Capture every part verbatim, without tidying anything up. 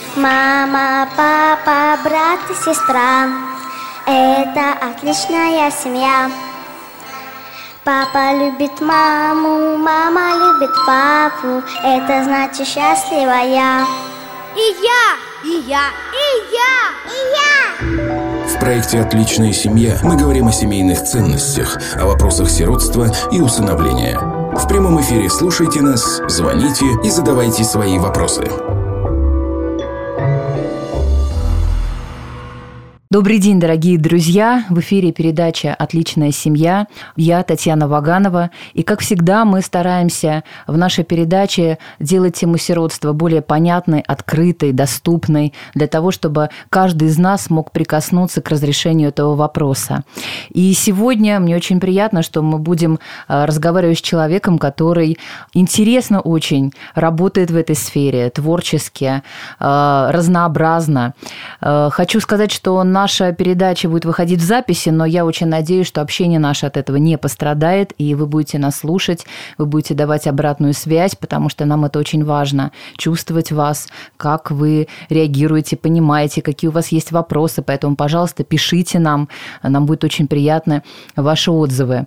Мама, папа, брат и сестра — это отличная семья. Папа любит маму, мама любит папу, это значит счастливая. И я, и я, и я, и я. В проекте «Отличная семья» мы говорим о семейных ценностях, о вопросах сиротства и усыновления. В прямом эфире слушайте нас, звоните и задавайте свои вопросы. Добрый день, дорогие друзья! В эфире передача «Отличная семья». Я Татьяна Ваганова. И, как всегда, мы стараемся в нашей передаче делать тему сиротства более понятной, открытой, доступной, для того, чтобы каждый из нас мог прикоснуться к разрешению этого вопроса. И сегодня мне очень приятно, что мы будем разговаривать с человеком, который интересно очень работает в этой сфере, творчески, разнообразно. Хочу сказать, что на Наша передача будет выходить в записи, но я очень надеюсь, что общение наше от этого не пострадает, и вы будете нас слушать, вы будете давать обратную связь, потому что нам это очень важно, чувствовать вас, как вы реагируете, понимаете, какие у вас есть вопросы. Поэтому, пожалуйста, пишите нам, нам будет очень приятно ваши отзывы.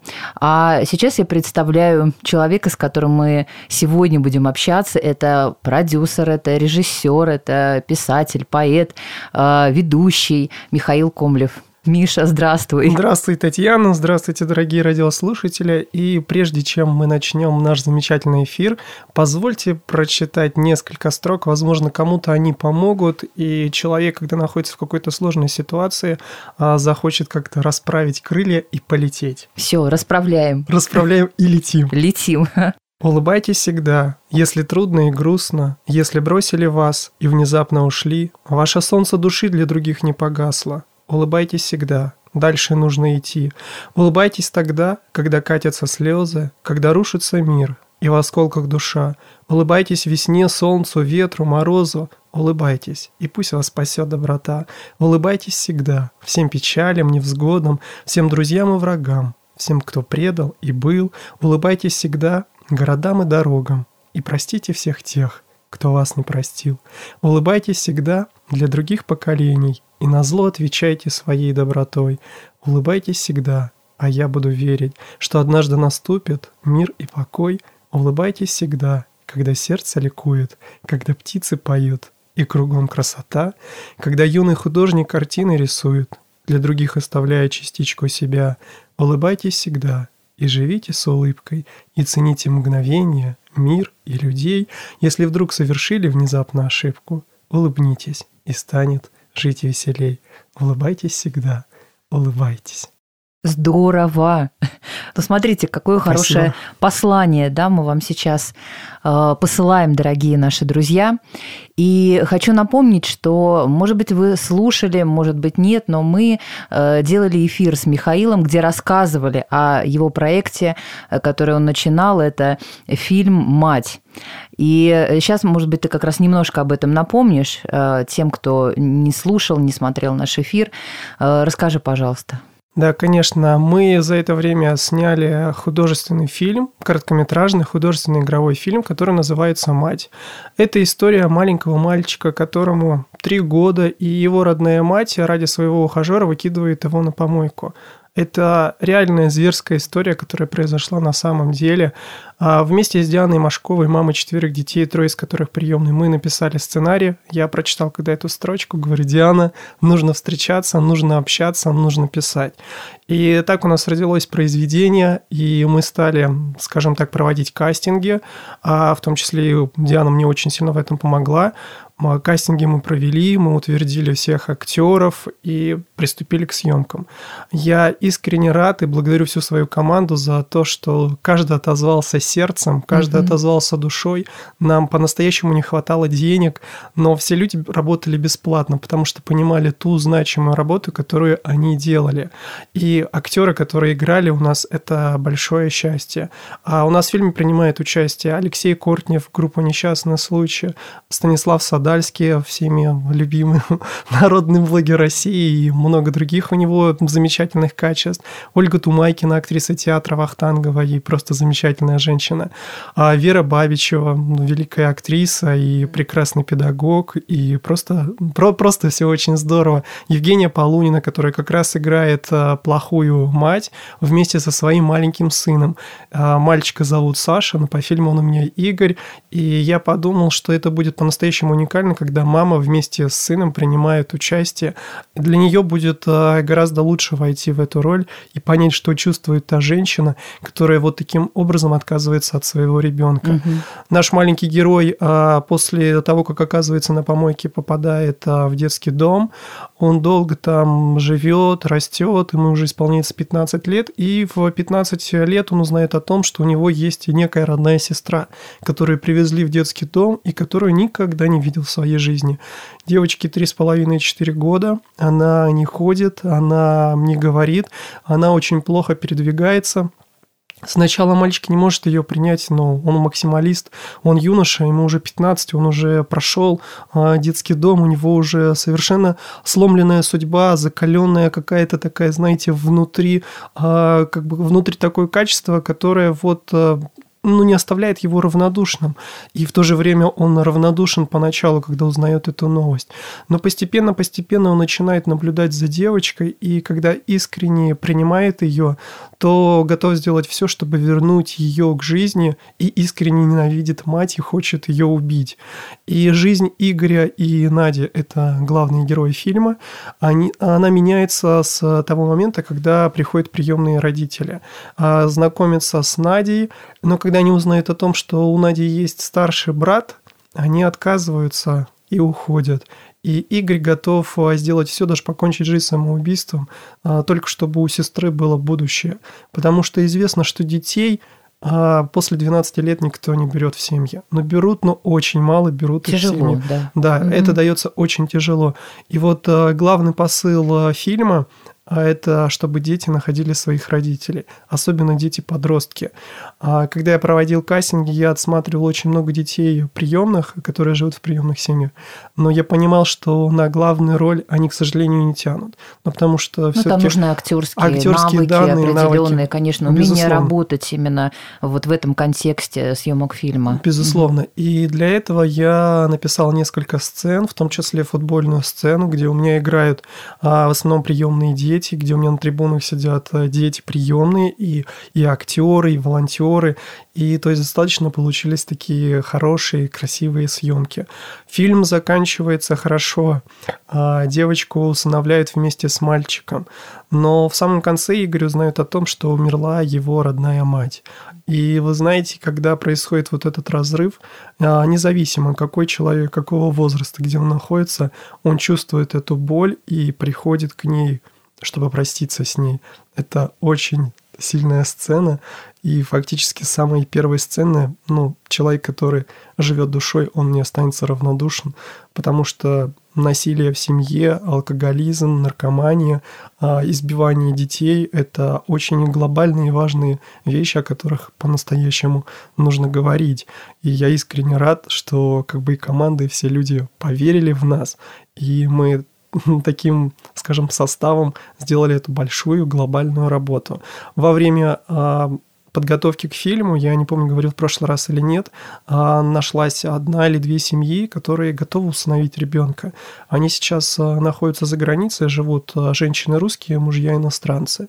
А сейчас я представляю человека, с которым мы сегодня будем общаться. Это продюсер, это режиссер, это писатель, поэт, ведущий Михаил Комлев. Миша, здравствуй. Здравствуй, Татьяна. Здравствуйте, дорогие радиослушатели. И прежде чем мы начнем наш замечательный эфир, позвольте прочитать несколько строк. Возможно, кому-то они помогут, и человек, когда находится в какой-то сложной ситуации, захочет как-то расправить крылья и полететь. Все, расправляем. Расправляем и летим. Летим. Улыбайтесь всегда, если трудно и грустно, если бросили вас и внезапно ушли, ваше солнце души для других не погасло. Улыбайтесь всегда, дальше нужно идти. Улыбайтесь тогда, когда катятся слезы, когда рушится мир и в осколках душа. Улыбайтесь весне, солнцу, ветру, морозу. Улыбайтесь, и пусть вас спасет доброта. Улыбайтесь всегда, всем печалям, невзгодам, всем друзьям и врагам, всем, кто предал и был. Улыбайтесь всегда, городам и дорогам, и простите всех тех, кто вас не простил. Улыбайтесь всегда для других поколений, и назло отвечайте своей добротой. Улыбайтесь всегда, а я буду верить, что однажды наступит мир и покой. Улыбайтесь всегда, когда сердце ликует, когда птицы поют, и кругом красота, когда юный художник картины рисует, для других оставляя частичку себя. Улыбайтесь всегда, и живите с улыбкой, и цените мгновения, мир и людей. Если вдруг совершили внезапно ошибку, улыбнитесь, и станет жить веселей. Улыбайтесь всегда, улыбайтесь. Здорово! Ну, смотрите, какое Спасибо. Хорошее послание, да, мы вам сейчас э, посылаем, дорогие наши друзья. И хочу напомнить, что, может быть, вы слушали, может быть, нет, но мы э, делали эфир с Михаилом, где рассказывали о его проекте, который он начинал, это фильм «Мать». И сейчас, может быть, ты как раз немножко об этом напомнишь э, тем, кто не слушал, не смотрел наш эфир. Э, расскажи, пожалуйста. Да, конечно, мы за это время сняли художественный фильм, короткометражный художественный игровой фильм, который называется «Мать». Это история маленького мальчика, которому три года, и его родная мать ради своего ухажера выкидывает его на помойку. Это реальная зверская история, которая произошла на самом деле. Вместе с Дианой Машковой, мамой четверых детей, трое из которых приемные, мы написали сценарий. Я прочитал когда эту строчку, говорю: Диана, нужно встречаться, нужно общаться, нужно писать. И так у нас родилось произведение, и мы стали, скажем так, проводить кастинги, в том числе и Диана мне очень сильно в этом помогла. Кастинги мы провели, мы утвердили всех актеров и приступили к съемкам. Я искренне рад и благодарю всю свою команду за то, что каждый отозвался сердцем, каждый mm-hmm. отозвался душой. Нам по-настоящему не хватало денег, но все люди работали бесплатно, потому что понимали ту значимую работу, которую они делали. И актеры, которые играли у нас, это большое счастье. А у нас в фильме принимает участие Алексей Кортнев, группа «Несчастный случай», Станислав Садов, Подальский, всеми любимый народный блогер России, и много других у него замечательных качеств. Ольга Тумайкина, актриса театра Вахтангова, и просто замечательная женщина. А Вера Бабичева, великая актриса и прекрасный педагог, и просто, просто все очень здорово. Евгения Полунина, которая как раз играет плохую мать вместе со своим маленьким сыном. Мальчика зовут Саша, но по фильму он у меня Игорь, и я подумал, что это будет по-настоящему уникально, когда мама вместе с сыном принимает участие. Для нее будет гораздо лучше войти в эту роль и понять, что чувствует та женщина, которая вот таким образом отказывается от своего ребенка. Угу. Наш маленький герой после того, как оказывается на помойке, попадает в детский дом, он долго там живет, растет, ему уже исполняется пятнадцать лет, и в пятнадцать лет он узнает о том, что у него есть некая родная сестра, которую привезли в детский дом и которую никогда не видел в своей жизни. Девочке три с половиной - четыре года, она не ходит, она не говорит, она очень плохо передвигается. Сначала мальчик не может ее принять, но он максималист, он юноша, ему уже пятнадцать, он уже прошел детский дом, у него уже совершенно сломленная судьба, закаленная какая-то такая, знаете, внутри, как бы внутри такое качество, которое вот... ну, не оставляет его равнодушным. И в то же время он равнодушен поначалу, когда узнает эту новость. Но постепенно-постепенно он начинает наблюдать за девочкой, и когда искренне принимает ее, то готов сделать все, чтобы вернуть ее к жизни, и искренне ненавидит мать и хочет ее убить. И жизнь Игоря и Нади – это главные герои фильма. Они, она меняется с того момента, когда приходят приемные родители. Знакомятся с Надей, но когда они узнают о том, что у Нади есть старший брат, они отказываются и уходят. И Игорь готов сделать все, даже покончить жизнь самоубийством, только чтобы у сестры было будущее. Потому что известно, что детей после двенадцати лет никто не берет в семьи. Но берут, но очень мало берут тяжело, их в семьи. Да, да угу. Это дается очень тяжело. И вот главный посыл фильма – а это чтобы дети находили своих родителей, особенно дети-подростки. Когда я проводил кастинги, я отсматривал очень много детей приемных, которые живут в приемных семьях, но я понимал, что на главную роль они, к сожалению, не тянут. Ну, потому что ну, там нужны актерские, актерские навыки, данные, определенные, навыки. Конечно, умение Безусловно. Работать именно вот в этом контексте съемок фильма. Безусловно. Угу. И для этого я написал несколько сцен, в том числе футбольную сцену, где у меня играют в основном приемные дети, где у меня на трибунах сидят дети приемные, и, и актеры, и волонтеры. И то есть достаточно получились такие хорошие, красивые съемки. Фильм заканчивается хорошо. Девочку усыновляют вместе с мальчиком. Но в самом конце Игорь узнает о том, что умерла его родная мать. И вы знаете, когда происходит вот этот разрыв, независимо какой человек, какого возраста, где он находится, он чувствует эту боль и приходит к ней, чтобы проститься с ней. Это очень сильная сцена, и фактически с самой первой сцены, ну, человек, который живет душой, он не останется равнодушен, потому что насилие в семье, алкоголизм, наркомания, избивание детей – это очень глобальные и важные вещи, о которых по-настоящему нужно говорить. И я искренне рад, что как бы и команда, и все люди поверили в нас, и мы таким, скажем, составом сделали эту большую глобальную работу. Во время подготовки к фильму, я не помню, говорил в прошлый раз или нет, нашлась одна или две семьи, которые готовы усыновить ребенка. Они сейчас находятся за границей, живут женщины русские, мужья иностранцы.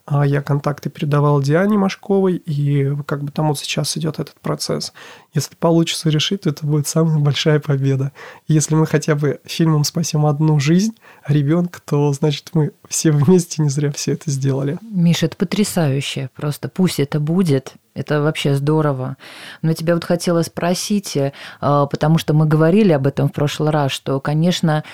Я контакты передавал Диане Машковой, и как бы там вот сейчас идет этот процесс. Если получится решить, то это будет самая большая победа. Если мы хотя бы фильмом спасем одну жизнь ребенка, то значит мы все вместе не зря все это сделали. Миша, это потрясающе. Просто пусть это будет. Это вообще здорово. Но я тебя вот хотела спросить, потому что мы говорили об этом в прошлый раз, что, конечно,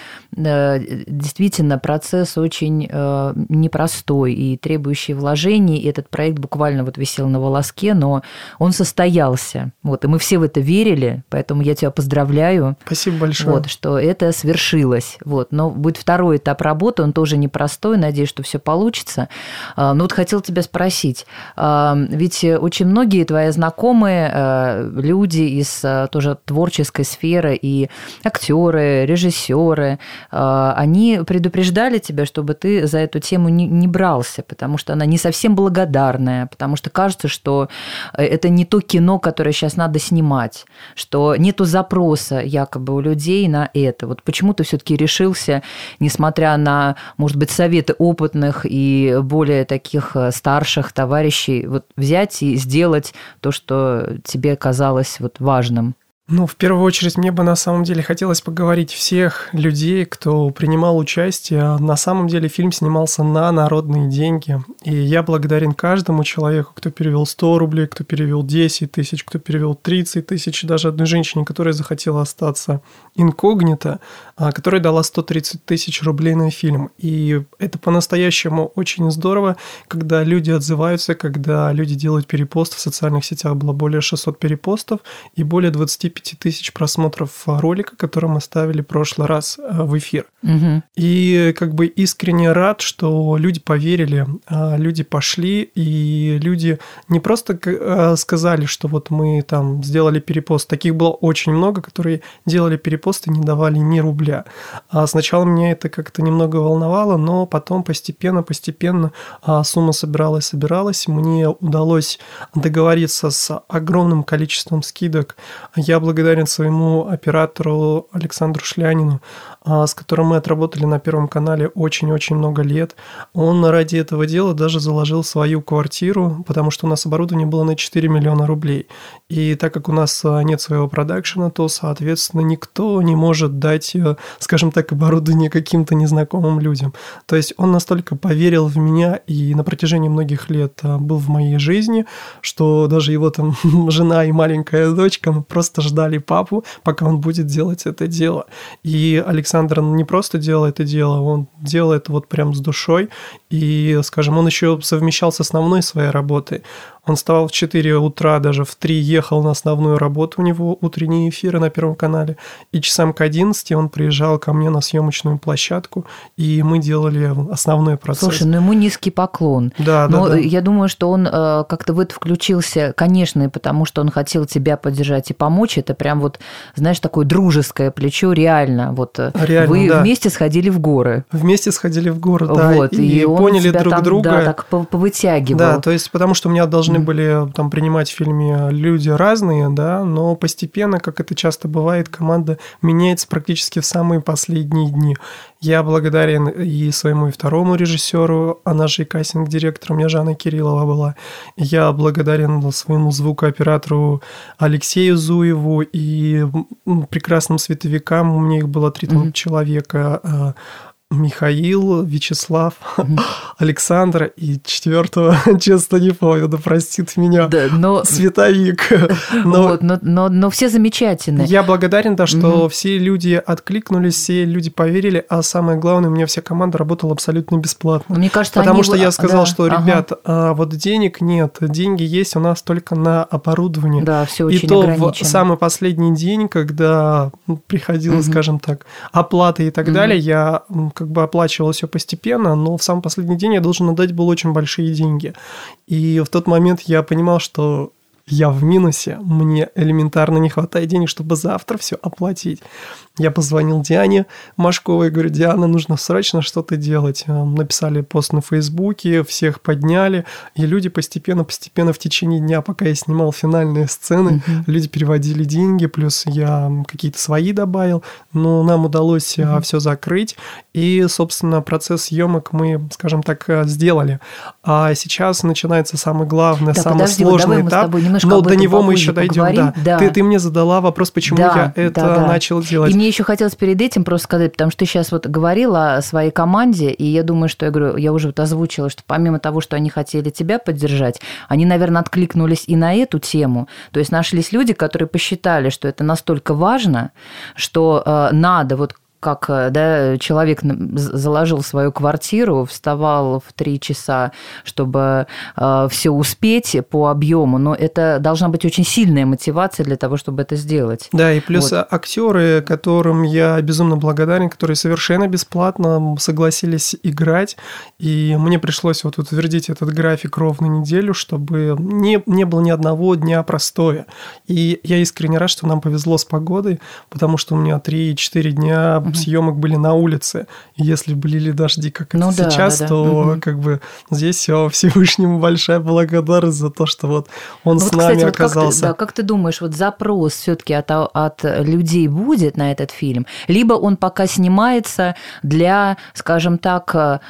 действительно процесс очень непростой и требующий вложений. И этот проект буквально вот висел на волоске, но он состоялся. Вот, и мы все в это верили, поэтому я тебя поздравляю. Спасибо большое. Вот, что это свершилось. Вот. Но будет второй этап работы, он тоже непростой. Надеюсь, что все получится. Но вот хотела тебя спросить, ведь очень многие твои знакомые э, люди из э, тоже творческой сферы, и актеры, режиссеры, э, они предупреждали тебя, чтобы ты за эту тему не, не брался, потому что она не совсем благодарная, потому что кажется, что это не то кино, которое сейчас надо снимать, что нету запроса якобы у людей на это. Вот почему ты все-таки решился, несмотря на, может быть, советы опытных и более таких старших товарищей, вот взять и сделать то, что тебе казалось вот важным? Ну, в первую очередь, мне бы на самом деле хотелось поговорить всех людей, кто принимал участие. На самом деле фильм снимался на народные деньги. И я благодарен каждому человеку, кто перевел сто рублей, кто перевел десять тысяч, кто перевел тридцать тысяч, даже одной женщине, которая захотела остаться инкогнито, которая дала сто тридцать тысяч рублей на фильм. И это по-настоящему очень здорово, когда люди отзываются, когда люди делают перепосты в социальных сетях. Было более шестьсот перепостов и более двадцать пять тысяч просмотров ролика, который мы ставили в прошлый раз в эфир. Угу. И как бы искренне рад, что люди поверили, люди пошли, и люди не просто сказали, что вот мы там сделали перепост. Таких было очень много, которые делали перепост и не давали ни рубля. А сначала меня это как-то немного волновало, но потом постепенно, постепенно сумма собиралась, собиралась. Мне удалось договориться с огромным количеством скидок. Я благодарен своему оператору Александру Шлянину, с которым мы отработали на Первом канале очень-очень много лет. Он ради этого дела даже заложил свою квартиру, потому что у нас оборудование было на четыре миллиона рублей. И так как у нас нет своего продакшена, то, соответственно, никто не может дать, скажем так, оборудование каким-то незнакомым людям. То есть он настолько поверил в меня и на протяжении многих лет был в моей жизни, что даже его там жена и маленькая дочка ну, просто ждали папу, пока он будет делать это дело. И Александр не просто делал это дело, он делает вот прям с душой. И, скажем, он еще совмещал с основной своей работой. Он вставал в четыре утра, даже в три ехал на основную работу, у него утренние эфиры на Первом канале, и часам к одиннадцати он приезжал ко мне на съемочную площадку, и мы делали основной процесс. Слушай, ну ему низкий поклон. Да, Но да, да. Я думаю, что он э, как-то в это включился, конечно, и потому что он хотел тебя поддержать и помочь. Это прям вот, знаешь, такое дружеское плечо, реально. Вот реально, вы да. вместе сходили в горы. Вместе сходили в горы, да, вот, и, и поняли друг там, друга. Да, так повытягивал. Да, то есть потому что у меня должны были там принимать в фильме люди разные, да, но постепенно, как это часто бывает, команда меняется практически в самые последние дни. Я благодарен и своему и второму режиссеру, она же и кастинг-директор, у меня Жанна Кириллова была. Я благодарен своему звукооператору Алексею Зуеву и прекрасным световикам, у меня их было три mm-hmm. человека, Михаил, Вячеслав, mm-hmm. Александр и четвертого, честно не помню, да простит меня, да, но... световик. Но... Вот, но, но, но все замечательные. Я благодарен, да, что mm-hmm. все люди откликнулись, все люди поверили, а самое главное, у меня вся команда работала абсолютно бесплатно. Мне кажется, потому они... что я сказал, да, что, ага. ребят, а вот денег нет, деньги есть у нас только на оборудование. Да, все очень и то ограничено. В самый последний день, когда приходила, mm-hmm. скажем так, оплата и так mm-hmm. далее, я как бы оплачивал все постепенно, но в самый последний день я должен отдать был очень большие деньги. И в тот момент я понимал, что я в минусе, мне элементарно не хватает денег, чтобы завтра все оплатить. Я позвонил Диане Машковой, говорю, Диана, нужно срочно что-то делать. Написали пост на Фейсбуке, всех подняли, и люди постепенно-постепенно в течение дня, пока я снимал финальные сцены, mm-hmm. люди переводили деньги, плюс я какие-то свои добавил, но нам удалось mm-hmm. все закрыть, и, собственно, процесс съемок мы, скажем так, сделали. А сейчас начинается самый главный, да, самый подожди, сложный вот этап, но до него мы еще дойдем. Да. Да. Ты, ты мне задала вопрос, почему да, я это да, да. начал делать. И мне еще хотелось перед этим просто сказать, потому что ты сейчас вот говорила о своей команде, и я думаю, что я говорю, я уже вот озвучила, что помимо того, что они хотели тебя поддержать, они, наверное, откликнулись и на эту тему. То есть нашлись люди, которые посчитали, что это настолько важно, что э, надо вот как, да, человек заложил свою квартиру, вставал в три часа, чтобы э, все успеть по объему, но это должна быть очень сильная мотивация для того, чтобы это сделать. Да, и плюс вот. Актеры, которым я безумно благодарен, которые совершенно бесплатно согласились играть, и мне пришлось вот утвердить этот график ровно неделю, чтобы не, не было ни одного дня простоя. И я искренне рад, что нам повезло с погодой, потому что у меня три-четыре дня угу. съемок были на улице. И если были дожди, как ну, это да, сейчас, да, да. то угу. как бы здесь Всевышнему большая благодарность за то, что вот он ну, с вот, нами кстати, оказался. Вот как, ты, да, как ты думаешь, вот запрос все-таки от, от людей будет на этот фильм? Либо он пока снимается для, скажем так,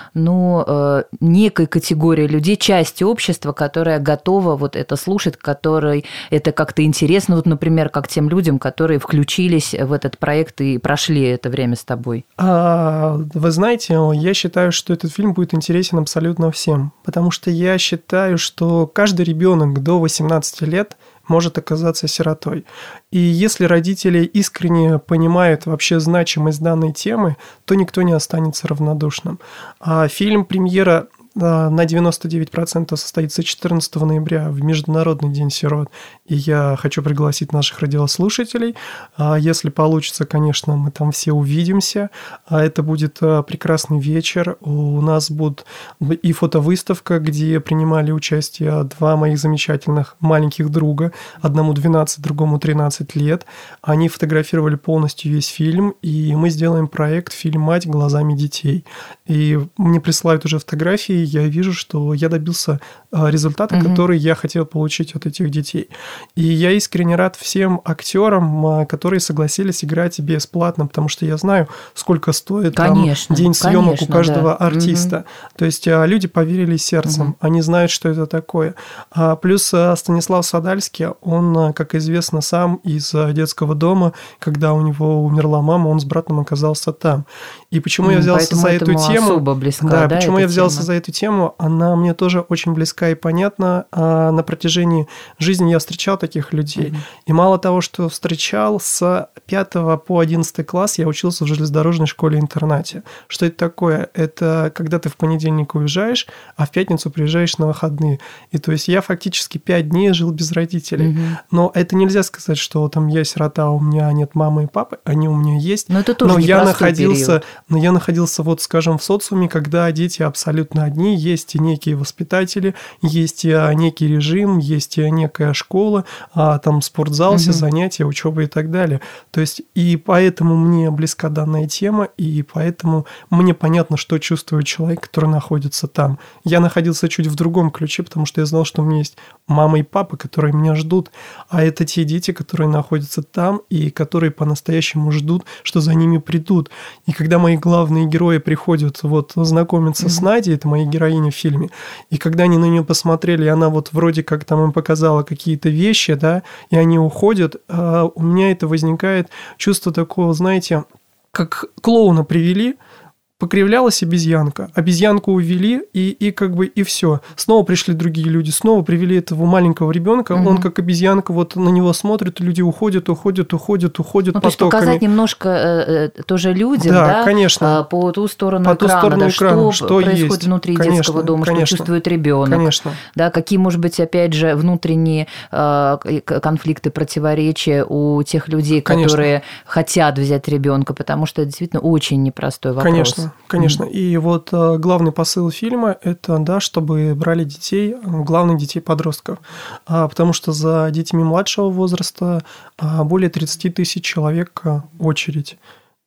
ну, некой категории людей, части общества, которая готова вот это слушать, которой это как-то интересно, вот, например, как тем людям, которые включились в этот проект и прошли это время с тобой? А, вы знаете, я считаю, что этот фильм будет интересен абсолютно всем, потому что я считаю, что каждый ребенок до восемнадцати лет может оказаться сиротой. И если родители искренне понимают вообще значимость данной темы, то никто не останется равнодушным. А фильм премьера на девяносто девять процентов состоится четырнадцатого ноября в Международный день сирот. И я хочу пригласить наших радиослушателей. Если получится, конечно, мы там все увидимся. Это будет прекрасный вечер. У нас будет и фотовыставка, где принимали участие два моих замечательных маленьких друга. Одному двенадцать, другому тринадцать лет. Они фотографировали полностью весь фильм. И мы сделаем проект «Фильм «Мать глазами детей». И мне присылают уже фотографии. Я вижу, что я добился результата, угу. который я хотел получить от этих детей. И я искренне рад всем актерам, которые согласились играть бесплатно, потому что я знаю, сколько стоит конечно, там, день съемок конечно, у каждого да. артиста. Угу. То есть люди поверили сердцем, угу. они знают, что это такое. Плюс Станислав Садальский, он, как известно, сам из детского дома, когда у него умерла мама, он с братом оказался там. И почему mm, я взялся за эту тему? Особо близка, да, да, почему я взялся тема? за эту тему? Она мне тоже очень близка и понятна. А на протяжении жизни я встречал таких людей. Mm-hmm. И мало того, что встречал, с пятого по одиннадцатый класс я учился в железнодорожной школе-интернате. Что это такое? Это когда ты в понедельник уезжаешь, а в пятницу приезжаешь на выходные. И то есть я фактически пять дней жил без родителей. Mm-hmm. Но это нельзя сказать, что там я сирота, у меня нет мамы и папы, они у меня есть. Но это тоже Но я находился период. Но я находился, вот, скажем, в социуме, когда дети абсолютно одни, есть и некие воспитатели, есть и некий режим, есть и некая школа, а там спортзал, угу. все занятия, учеба и так далее. То есть и поэтому мне близка данная тема, и поэтому мне понятно, что чувствует человек, который находится там. Я находился чуть в другом ключе, потому что я знал, что у меня есть мама и папа, которые меня ждут, а это те дети, которые находятся там и которые по-настоящему ждут, что за ними придут. И когда мои главные герои приходят вот знакомиться mm-hmm. с Надей, это моя героиня в фильме, и когда они на нее посмотрели, и она вот вроде как там им показала какие-то вещи, да, и они уходят, а у меня это возникает чувство такого, знаете, как клоуна привели, покривлялась обезьянка, обезьянку увели, и, и как бы и все. Снова пришли другие люди, снова привели этого маленького ребенка, угу. он как обезьянка, вот на него смотрит, люди уходят, уходят, уходят, уходят ну, потоками. То есть показать немножко э, тоже людям, да, да, конечно. по ту сторону по экрана, ту сторону да, экрана, что, что происходит есть. внутри конечно, детского дома, конечно, что чувствует ребенок, конечно. Да, какие, может быть, опять же, внутренние э, конфликты, противоречия у тех людей, конечно. которые хотят взять ребенка, потому что это действительно очень непростой вопрос. Конечно, конечно. Mm-hmm. И вот главный посыл фильма – это, да, чтобы брали детей, главных детей-подростков, потому что за детьми младшего возраста более тридцать тысяч человек очередь.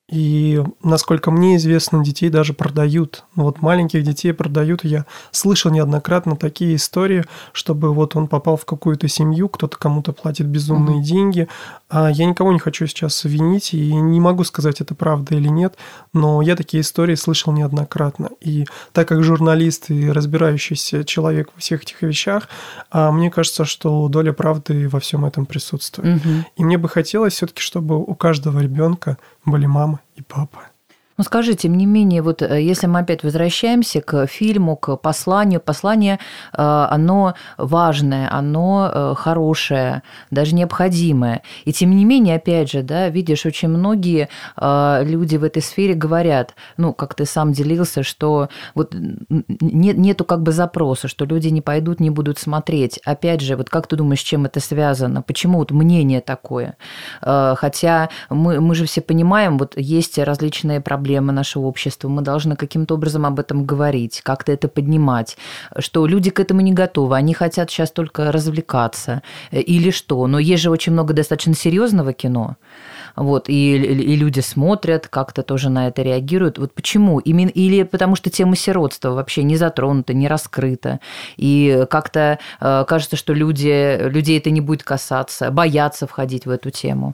И, насколько мне известно, детей даже продают. Вот маленьких детей продают. Я слышал неоднократно такие истории, чтобы вот он попал в какую-то семью, кто-то кому-то платит безумные mm-hmm. деньги. А я никого не хочу сейчас винить, и не могу сказать, это правда или нет, но я такие истории слышал неоднократно. И так как журналист и разбирающийся человек во всех этих вещах, мне кажется, что доля правды во всем этом присутствует. Mm-hmm. И мне бы хотелось все-таки, чтобы у каждого ребенка были мама и папа. Ну, скажи, тем не менее, вот если мы опять возвращаемся к фильму, к посланию, послание, оно важное, оно хорошее, даже необходимое. И тем не менее, опять же, да, видишь, очень многие люди в этой сфере говорят, ну, как ты сам делился, что вот нет, нету как бы запроса, что люди не пойдут, не будут смотреть. Опять же, вот как ты думаешь, с чем это связано? Почему вот мнение такое? Хотя мы, мы же все понимаем, вот есть различные проблемы, проблемы нашего общества, мы должны каким-то образом об этом говорить, как-то это поднимать, что люди к этому не готовы, они хотят сейчас только развлекаться или что. Но есть же очень много достаточно серьезного кино, вот, и, и люди смотрят, как-то тоже на это реагируют. Вот почему? Именно, или потому что тема сиротства вообще не затронута, не раскрыта, и как-то э, кажется, что люди, людей это не будет касаться, боятся входить в эту тему.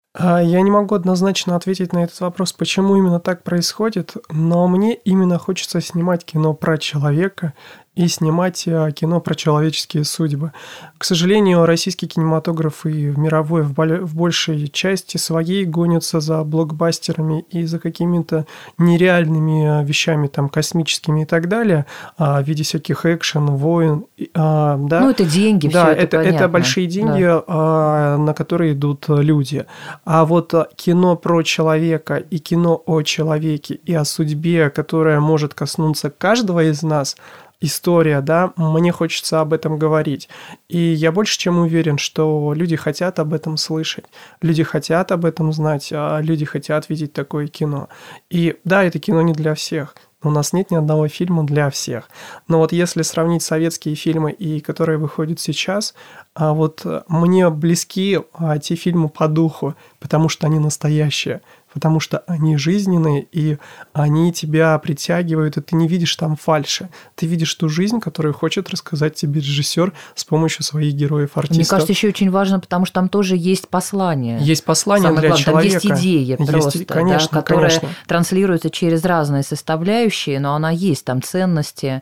Я не могу однозначно ответить на этот вопрос, почему именно так происходит, но мне именно хочется снимать кино про человека и снимать кино про человеческие судьбы. К сожалению, российский кинематограф и мировой в большей части своей гонятся за блокбастерами и за какими-то нереальными вещами, там, космическими и так далее, в виде всяких экшен, войн. Да? Ну, это деньги, да, все это, это понятно. Это большие деньги, да. На которые идут люди. А вот кино про человека и кино о человеке и о судьбе, которая может коснуться каждого из нас, история, да, мне хочется об этом говорить. И я больше чем уверен, что люди хотят об этом слышать, люди хотят об этом знать, а люди хотят видеть такое кино. И да, это кино не для всех. У нас нет ни одного фильма для всех. Но вот если сравнить советские фильмы и которые выходят сейчас, вот мне близки те фильмы по духу, потому что они настоящие, потому что они жизненные, и они тебя притягивают, и ты не видишь там фальши. Ты видишь ту жизнь, которую хочет рассказать тебе режиссер с помощью своих героев-артистов. Мне кажется, еще очень важно, потому что там тоже есть послание. Есть послание Самое для главное, человека. Там есть идея есть, просто, конечно, да, которая конечно. транслируется через разные составляющие, но она есть, там ценности,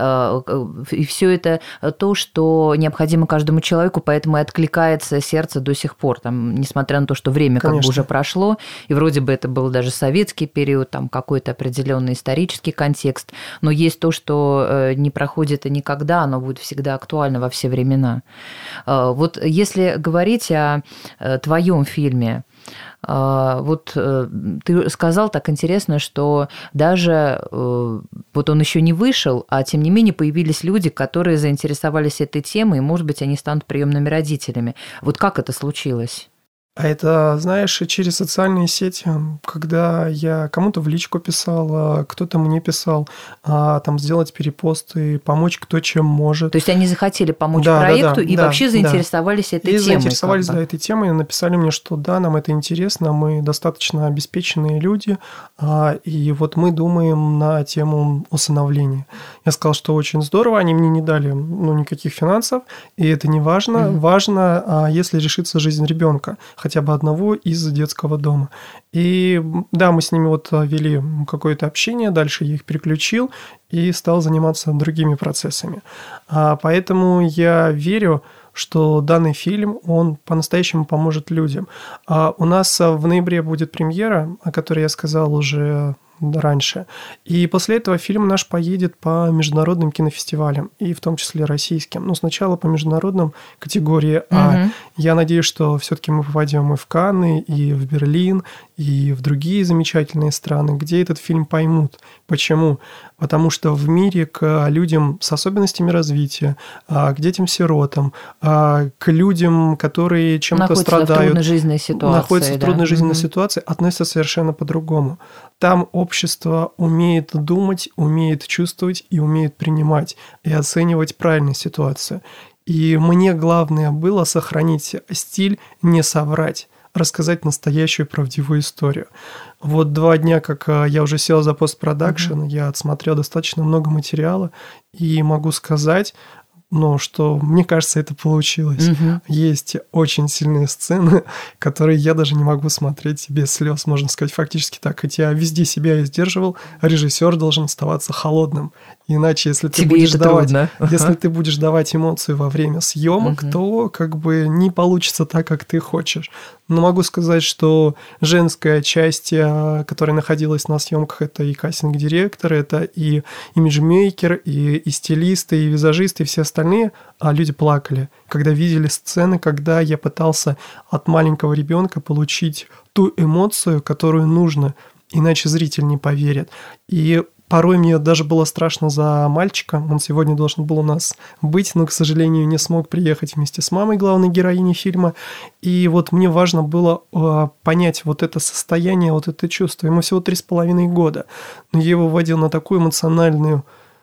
и все это то, что необходимо каждому человеку, поэтому и откликается сердце до сих пор, там, несмотря на то, что время конечно. Как бы уже прошло, и вроде бы это был даже советский период, там какой-то определенный исторический контекст, но есть то, что не проходит и никогда, оно будет всегда актуально во все времена. Вот если говорить о твоем фильме, вот ты сказал так интересно, что даже вот он еще не вышел, а тем не менее появились люди, которые заинтересовались этой темой, и, может быть, они станут приемными родителями. Вот как это случилось? А это, знаешь, через социальные сети, когда я кому-то в личку писал, кто-то мне писал, там сделать перепост и помочь кто чем может. То есть они захотели помочь да, проекту да, да, и да, вообще заинтересовались да. этой и темой. И заинтересовались как бы. да, этой темой, и написали мне, что да, нам это интересно, мы достаточно обеспеченные люди, и вот мы думаем на тему усыновления. Я сказал, что очень здорово, они мне не дали ну, никаких финансов, и это не важно. Mm-hmm. Важно, если решится жизнь ребенка, хотя бы одного из детского дома. И да, мы с ними вот вели какое-то общение, дальше я их переключил и стал заниматься другими процессами. А поэтому я верю, что данный фильм, он по-настоящему поможет людям. А у нас в ноябре будет премьера, о которой я сказал уже раньше. И после этого фильм наш поедет по международным кинофестивалям, и в том числе российским. Ну, сначала по международным категории А. Угу. Я надеюсь, что все-таки мы попадем и в Канны, и в Берлин, и в другие замечательные страны, где этот фильм поймут. Почему? Потому что в мире к людям с особенностями развития, к детям-сиротам, к людям, которые чем-то находятся страдают, в трудной жизненной ситуации, находятся да. в трудной жизненной mm-hmm. ситуации, относятся совершенно по-другому. Там общество умеет думать, умеет чувствовать и умеет принимать и оценивать правильно ситуацию. И мне главное было сохранить стиль, не соврать, рассказать настоящую правдивую историю. Вот два дня, как я уже сел за постпродакшн, mm-hmm. я отсмотрел достаточно много материала, и могу сказать, ну, что, мне кажется, это получилось. Mm-hmm. Есть очень сильные сцены, которые я даже не могу смотреть без слез, можно сказать, фактически так. Хотя везде себя я сдерживал, режиссер должен оставаться холодным. Иначе, если ты, будешь давать, если ты будешь давать эмоции во время съемок, mm-hmm. то как бы не получится так, как ты хочешь. Но могу сказать, что женская часть, которая находилась на съемках, это и кастинг-директор, это и имиджмейкер, и, и стилисты, и визажисты, и все остальные, а люди плакали, когда видели сцены, когда я пытался от маленького ребенка получить ту эмоцию, которую нужно, иначе зритель не поверит. И порой мне даже было страшно за мальчика. Он сегодня должен был у нас быть, но, к сожалению, не смог приехать вместе с мамой, главной героиней фильма. И вот мне важно было э, понять вот это состояние, вот это чувство. Ему всего три с половиной года. Но я его вводил на такую эмоциональную,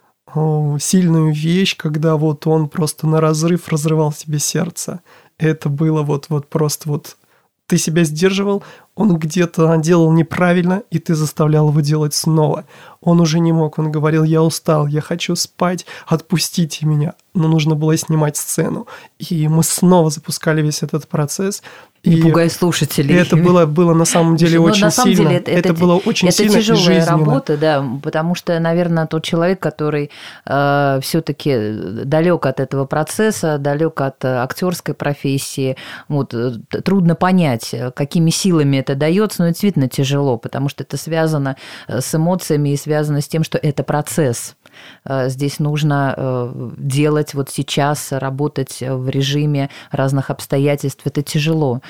э, сильную вещь, когда вот он просто на разрыв разрывал себе сердце. Это было вот, вот просто вот... Ты себя сдерживал, он где-то делал неправильно, и ты заставлял его делать снова. Он уже не мог, он говорил: я устал, я хочу спать, отпустите меня. Но нужно было снимать сцену. И мы снова запускали весь этот процесс. Не и пугай слушателей. Это было, было на самом деле Но очень на самом сильно. Деле это, это, это было очень это сильно и жизненно. Это тяжелая работа, да, потому что, наверное, тот человек, который э, все-таки далек от этого процесса, далек от актерской профессии, вот, трудно понять, какими силами это дается, но это действительно тяжело, потому что это связано с эмоциями и связано с тем, что это процесс. Здесь нужно делать вот сейчас, работать в режиме разных обстоятельств. Это тяжело.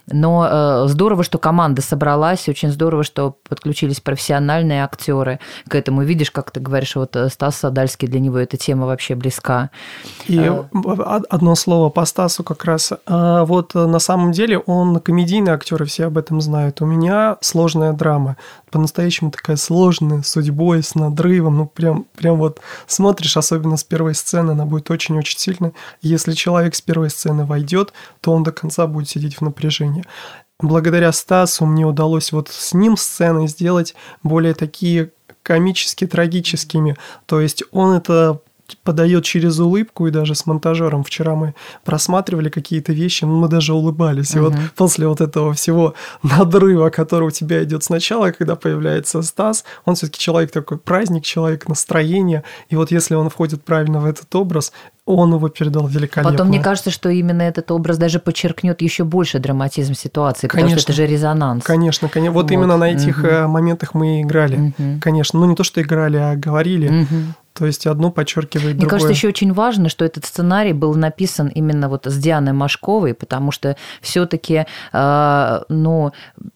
Но здорово, что команда собралась, очень здорово, что подключились профессиональные актеры к этому. Видишь, как ты говоришь, вот Стас Садальский, для него эта тема вообще близка. И одно слово по Стасу как раз. Вот на самом деле он комедийный актер, и все об этом знают. У меня сложная драма. По-настоящему такая сложная, с судьбой, с надрывом. Ну, прям, прям вот смотришь, особенно с первой сцены, она будет очень-очень сильной. Если человек с первой сцены войдет, то он до конца будет сидеть в напряжении. Благодаря Стасу мне удалось вот с ним сцены сделать более такие комически трагическими. То есть он это подает через улыбку, и даже с монтажером вчера мы просматривали какие-то вещи, мы даже улыбались. И uh-huh. вот после вот этого всего надрыва, который у тебя идет сначала, когда появляется Стас, он все-таки человек такой праздник, человек настроения, и вот если он входит правильно в этот образ, он его передал великолепно. Потом мне кажется, что именно этот образ даже подчеркнет еще больше драматизм ситуации, потому конечно, что это же резонанс. Конечно, конечно. Вот, вот. Именно на этих угу. моментах мы и играли. Угу. Конечно. Ну, не то, что играли, а говорили. Угу. То есть одно подчеркивает другое. Мне кажется, еще очень важно, что этот сценарий был написан именно вот с Дианой Машковой, потому что все-таки, э, ну,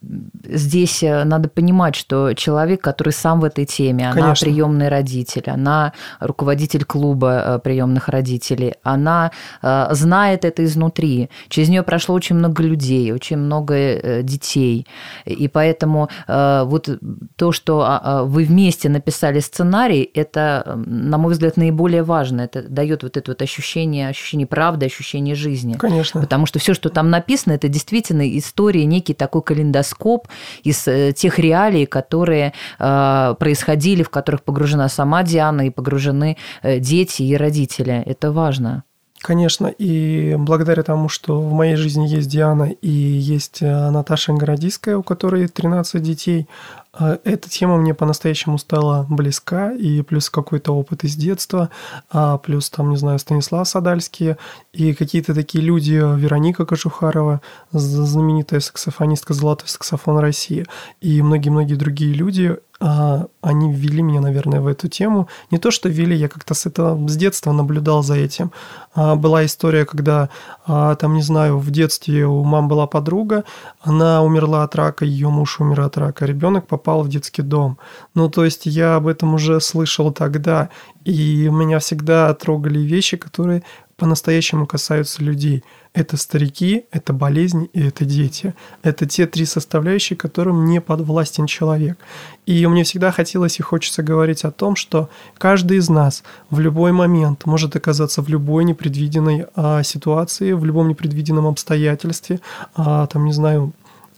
здесь надо понимать, что человек, который сам в этой теме, она Конечно. приемный родитель, она руководитель клуба приемных родителей, она э, знает это изнутри. Через нее прошло очень много людей, очень много э, детей, и поэтому э, вот то, что э, вы вместе написали сценарий, это, на мой взгляд, наиболее важно. Это дает вот это вот ощущение, ощущение правды, ощущение жизни. Конечно. Потому что все, что там написано, это действительно история, некий такой калейдоскоп из тех реалий, которые э, происходили, в которых погружена сама Диана и погружены дети и родители. Это важно. Конечно, и благодаря тому, что в моей жизни есть Диана и есть Наташа Городийская, у которой тринадцать детей, эта тема мне по-настоящему стала близка, и плюс какой-то опыт из детства, плюс там, не знаю, Станислав Садальский, и какие-то такие люди, Вероника Кожухарова, знаменитая саксофонистка «Золотой саксофон России», и многие-многие другие люди, они ввели меня, наверное, в эту тему. Не то, что ввели, я как-то с этого с детства наблюдал за этим. Была история, когда, там, не знаю, в детстве у мамы была подруга, она умерла от рака, ее муж умер от рака, ребенок попал в детский дом. Ну, то есть я об этом уже слышал тогда, и меня всегда трогали вещи, которые по-настоящему касаются людей. Это старики, это болезни и это дети. Это те три составляющие, которым не подвластен человек. И мне всегда хотелось и хочется говорить о том, что каждый из нас в любой момент может оказаться в любой непредвиденной а, ситуации, в любом непредвиденном обстоятельстве, а, там, не знаю,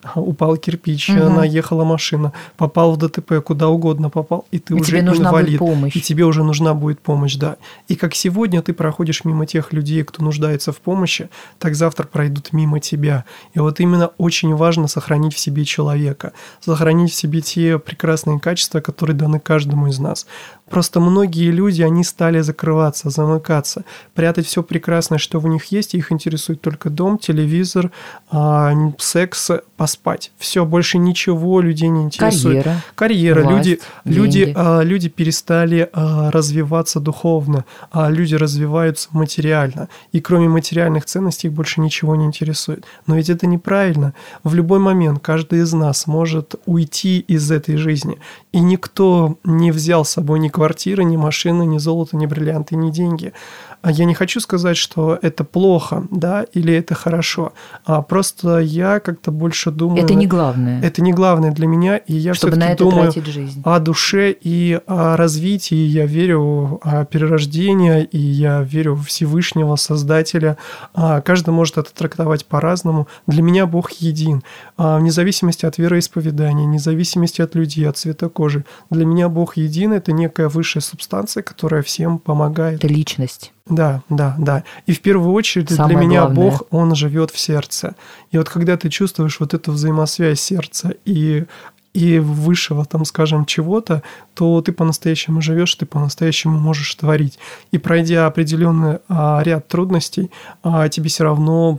упал кирпич, Угу. наехала машина, попал в ДТП, куда угодно попал, и ты И уже тебе нужна инвалид. будет помощь. И тебе уже нужна будет помощь, да. И как сегодня ты проходишь мимо тех людей, кто нуждается в помощи, так завтра пройдут мимо тебя. И вот именно очень важно сохранить в себе человека, сохранить в себе те прекрасные качества, которые даны каждому из нас. Просто многие люди, они стали закрываться, замыкаться, прятать все прекрасное, что в них есть, и их интересует только дом, телевизор, секс, поспать. Все, больше ничего людей не интересует. Карьера. Карьера. Власть, люди, деньги. люди, люди перестали развиваться духовно, а люди развиваются материально. И кроме материальных ценностей их больше ничего не интересует. Но ведь это неправильно. В любой момент каждый из нас может уйти из этой жизни. И никто не взял с собой ни квартиры, ни машины, ни золото, ни бриллианты, ни деньги. А я не хочу сказать, что это плохо, да, или это хорошо. А просто я как-то больше думаю... Это не главное. Это не главное для меня, и я Чтобы все-таки на это думаю тратить жизнь. о душе и о развитии. Я верю в перерождение, и я верю в Всевышнего Создателя. Каждый может это трактовать по-разному. Для меня Бог един. Вне зависимости от вероисповедания, вне зависимости от людей, от цвета кожи. Для меня Бог един – это некая высшая субстанция, которая всем помогает. Это личность. Да, да, да. И в первую очередь Самое для меня главное. Бог, Он живет в сердце. И вот когда ты чувствуешь вот эту взаимосвязь сердца и и высшего, там, скажем, чего-то, то ты по-настоящему живешь, ты по-настоящему можешь творить. И пройдя определенный а, ряд трудностей, а, тебе все равно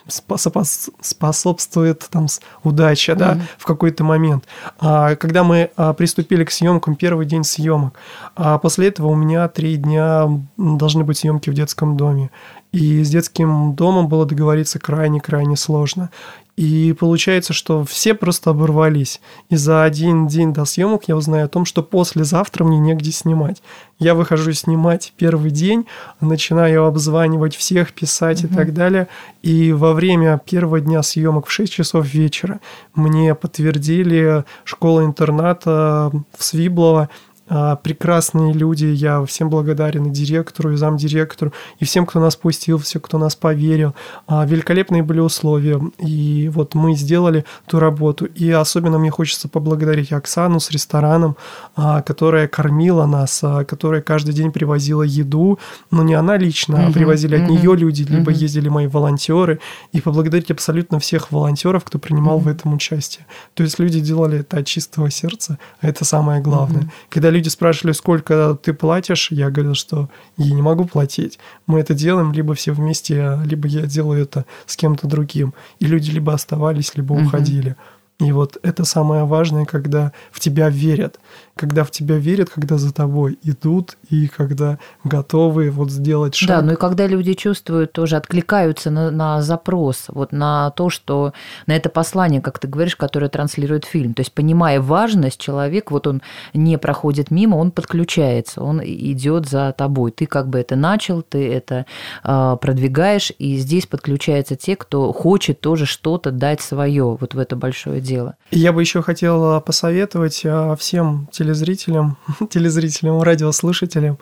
способствует там удача, mm-hmm. да, в какой-то момент. А, когда мы а, приступили к съемкам, первый день съемок, а после этого у меня три дня должны быть съемки в детском доме. И с детским домом было договориться крайне-крайне сложно. И получается, что все просто оборвались. И за один день до съемок я узнаю о том, что послезавтра мне негде снимать. Я выхожу снимать первый день, начинаю обзванивать всех, писать mm-hmm. и так далее. И во время первого дня съемок в шесть часов вечера мне подтвердили школа-интерната в Свиблово. Прекрасные люди, я всем благодарен и директору, и замдиректору, и всем, кто нас пустил, все, кто нас поверил. Великолепные были условия, и вот мы сделали ту работу. И особенно мне хочется поблагодарить Оксану с рестораном, которая кормила нас, которая каждый день привозила еду, но не она лично, mm-hmm. а привозили от mm-hmm. нее люди, либо mm-hmm. ездили мои волонтеры, и поблагодарить абсолютно всех волонтеров, кто принимал mm-hmm. в этом участие. То есть люди делали это от чистого сердца, а это самое главное. Mm-hmm. Когда люди спрашивали, сколько ты платишь, я говорил, что я не могу платить. Мы это делаем либо все вместе, либо я делаю это с кем-то другим. И люди либо оставались, либо mm-hmm. уходили. И вот это самое важное, когда в тебя верят. Когда в тебя верят, когда за тобой идут, и когда готовы вот сделать шаг. Да, ну и когда люди чувствуют, тоже откликаются на, на запрос, вот на то, что на это послание, как ты говоришь, которое транслирует фильм. То есть, понимая важность, человек, вот он не проходит мимо, он подключается, он идет за тобой. Ты как бы это начал, ты это э, продвигаешь, и здесь подключаются те, кто хочет тоже что-то дать свое вот в это большое дело. Я бы еще хотел посоветовать всем телезрителям, телезрителям, радиослушателям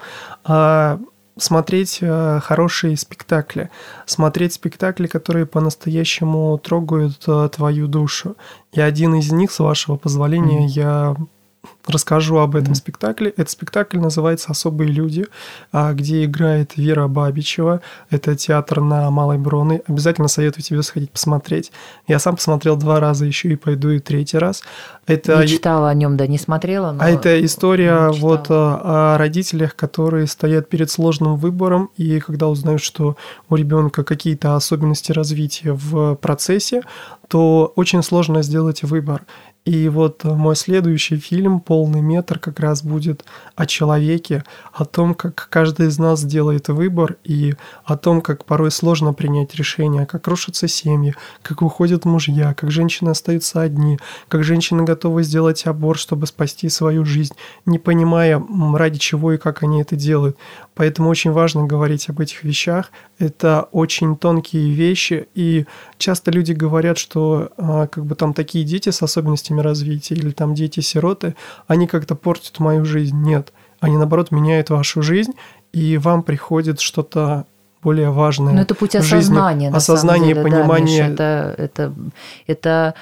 смотреть хорошие спектакли, смотреть спектакли, которые по-настоящему трогают твою душу. И один из них, с вашего позволения, mm-hmm. я расскажу об этом mm-hmm. спектакле. Этот спектакль называется «Особые люди», где играет Вера Бабичева. Это театр на Малой Бронной. Обязательно советую тебе сходить посмотреть. Я сам посмотрел два раза еще и пойду и третий раз. Это... Не читала о нем, да, не смотрела. Но... А это история вот о родителях, которые стоят перед сложным выбором, и когда узнают, что у ребенка какие-то особенности развития в процессе, то очень сложно сделать выбор. И вот мой следующий фильм «Полный метр» как раз будет о человеке, о том, как каждый из нас делает выбор, и о том, как порой сложно принять решение, как рушатся семьи, как уходят мужья, как женщины остаются одни, как женщины готовы сделать аборт, чтобы спасти свою жизнь, не понимая, ради чего и как они это делают. Поэтому очень важно говорить об этих вещах. Это очень тонкие вещи, и часто люди говорят, что как бы там такие дети с особенностями развития или там дети-сироты, они как-то портят мою жизнь. Нет, они наоборот меняют вашу жизнь, и вам приходит что-то более важное. Но это путь в жизни. осознания, на Осознание, самом деле, понимание. Да, Миша, это это, это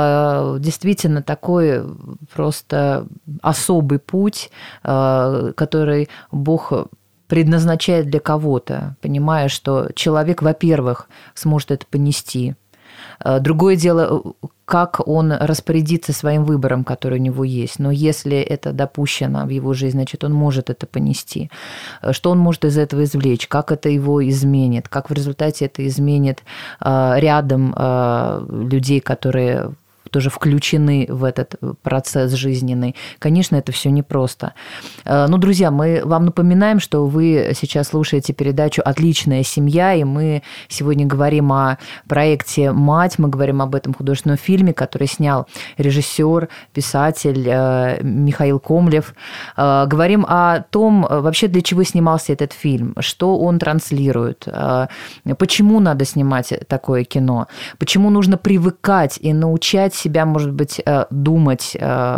э, действительно такой просто особый путь, э, который Бог предназначает для кого-то, понимая, что человек, во-первых, сможет это понести. Другое дело, как он распорядится своим выбором, который у него есть. Но если это допущено в его жизни, значит, он может это понести. Что он может из этого извлечь? Как это его изменит? Как в результате это изменит рядом людей, которые тоже включены в этот процесс жизненный. Конечно, это все непросто. Но, друзья, мы вам напоминаем, что вы сейчас слушаете передачу «Отличная семья», и мы сегодня говорим о проекте «Мать», мы говорим об этом художественном фильме, который снял режиссер, писатель Михаил Комлев. Говорим о том, вообще для чего снимался этот фильм, что он транслирует, почему надо снимать такое кино, почему нужно привыкать и научать себя, может быть, думать,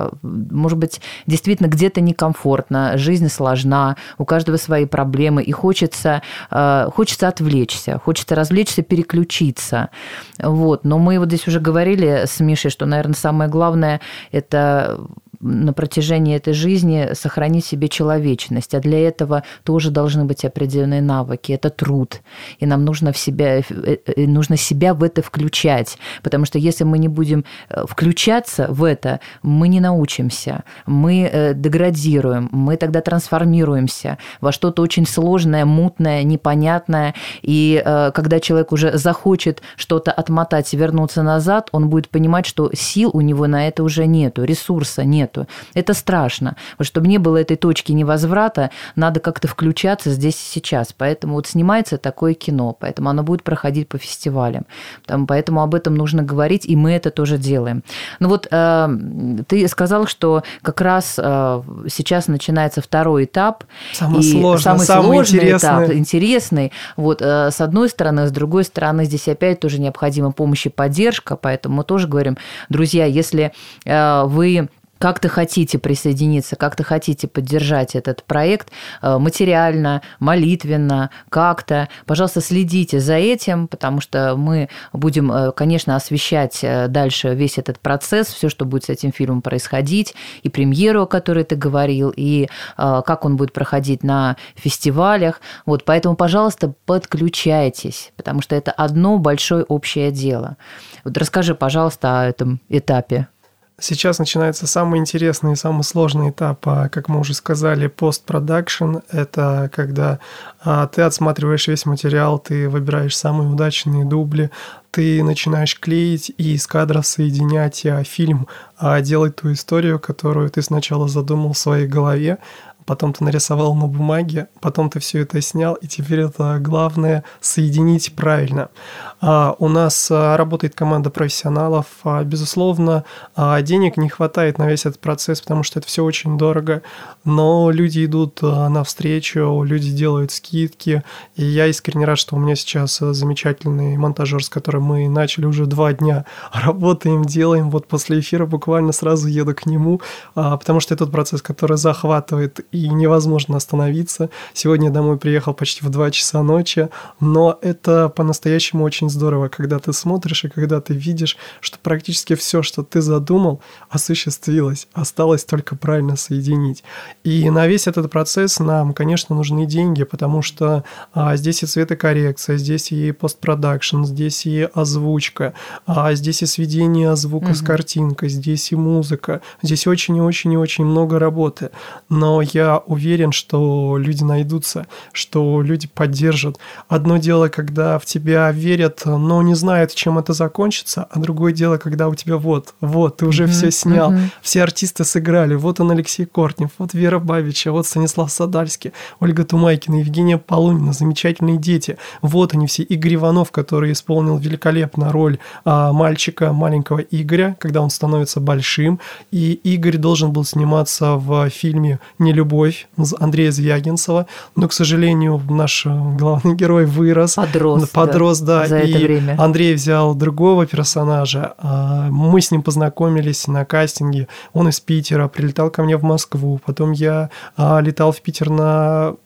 может быть, действительно где-то некомфортно, жизнь сложна, у каждого свои проблемы, и хочется, хочется отвлечься, хочется развлечься, переключиться. Вот. Но мы вот здесь уже говорили с Мишей, что, наверное, самое главное – это на протяжении этой жизни сохранить себе человечность. А для этого тоже должны быть определенные навыки. Это труд. И нам нужно, в себя, нужно себя в это включать. Потому что если мы не будем включаться в это, мы не научимся. Мы деградируем. Мы тогда трансформируемся во что-то очень сложное, мутное, непонятное. И когда человек уже захочет что-то отмотать и вернуться назад, он будет понимать, что сил у него на это уже нету, ресурса нет. Это страшно. Вот чтобы не было этой точки невозврата, надо как-то включаться здесь и сейчас. Поэтому вот снимается такое кино, поэтому оно будет проходить по фестивалям. Поэтому об этом нужно говорить, и мы это тоже делаем. Ну вот э, ты сказал, что как раз э, сейчас начинается второй этап. Самый сложный, самый самый сложный интересный. этап, интересный. Вот, э, с одной стороны, с другой стороны, здесь опять тоже необходима помощь и поддержка, поэтому мы тоже говорим, друзья, если э, вы как-то хотите присоединиться, как-то хотите поддержать этот проект материально, молитвенно, как-то, пожалуйста, следите за этим, потому что мы будем, конечно, освещать дальше весь этот процесс, все, что будет с этим фильмом происходить, и премьеру, о которой ты говорил, и как он будет проходить на фестивалях. Вот, поэтому, пожалуйста, подключайтесь, потому что это одно большое общее дело. Вот расскажи, пожалуйста, о этом этапе. Сейчас начинается самый интересный и самый сложный этап, как мы уже сказали, постпродакшн. Это когда ты отсматриваешь весь материал, ты выбираешь самые удачные дубли, ты начинаешь клеить и из кадров соединять фильм, делать ту историю, которую ты сначала задумал в своей голове, потом ты нарисовал на бумаге, потом ты все это снял, и теперь это главное соединить правильно. А, у нас а, работает команда профессионалов. А, безусловно, а, денег не хватает на весь этот процесс, потому что это все очень дорого, но люди идут а, навстречу, люди делают скидки, и я искренне рад, что у меня сейчас замечательный монтажер, с которым мы начали уже два дня, работаем, делаем, вот после эфира буквально сразу еду к нему, а, потому что это тот процесс, который захватывает и невозможно остановиться. Сегодня я домой приехал почти в два часа ночи, но это по-настоящему очень здорово, когда ты смотришь и когда ты видишь, что практически все, что ты задумал, осуществилось. Осталось только правильно соединить. И на весь этот процесс нам, конечно, нужны деньги, потому что а, здесь и цветокоррекция, здесь и постпродакшн, здесь и озвучка, а здесь и сведение звука mm-hmm. с картинкой, здесь и музыка, здесь очень и очень и очень много работы. Но я Я уверен, что люди найдутся, что люди поддержат. Одно дело, когда в тебя верят, но не знают, чем это закончится, а другое дело, когда у тебя вот, вот, ты уже mm-hmm. все снял, mm-hmm. все артисты сыграли, вот он Алексей Кортнев, вот Вера Бабича, вот Станислав Садальский, Ольга Тумайкина, Евгения Полунина, замечательные дети. Вот они все. Игорь Иванов, который исполнил великолепно роль а, мальчика, маленького Игоря, когда он становится большим, и Игорь должен был сниматься в фильме «Нелюбовь» Андрея Звягинцева, но, к сожалению, наш главный герой вырос. Подрос. Подрос, да. да за и это время. Андрей взял другого персонажа. Мы с ним познакомились на кастинге. Он из Питера, прилетал ко мне в Москву. Потом я летал в Питер на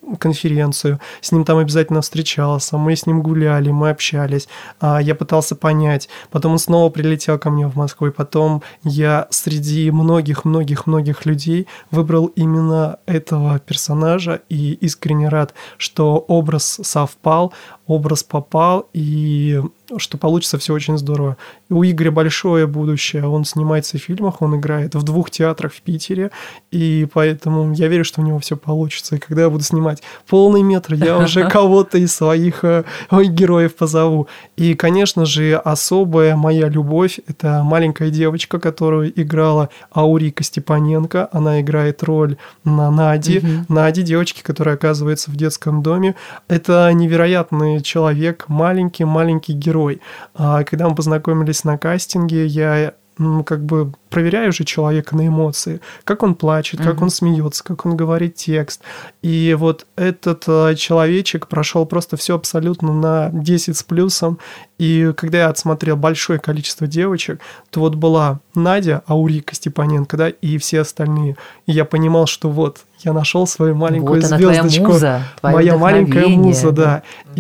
конференцию, с ним там обязательно встречался, мы с ним гуляли, мы общались, я пытался понять, потом он снова прилетел ко мне в Москву, и потом я среди многих-многих-многих людей выбрал именно этого персонажа и искренне рад, что образ совпал, образ попал, и что получится все очень здорово. И у Игоря большое будущее, он снимается в фильмах, он играет в двух театрах в Питере, и поэтому я верю, что у него все получится. И когда я буду снимать полный метр, я уже кого-то из своих героев позову. И, конечно же, особая моя любовь – это маленькая девочка, которую играла Аурика Степаненко. Она играет роль на Нади. Угу. Нади, девочки, которая оказывается в детском доме. Это невероятный человек, маленький-маленький герой. Когда мы познакомились на кастинге, я ну, как бы проверяю же человека на эмоции, как он плачет, как mm-hmm. он смеется, как он говорит текст. И вот этот человечек прошел просто все абсолютно на десять с плюсом. И когда я отсмотрел большое количество девочек, то вот была Надя, Аурика Степаненко, да, и все остальные. И я понимал, что вот я нашел свою маленькую вот звездочку. Твоя муза, моя маленькая муза, да.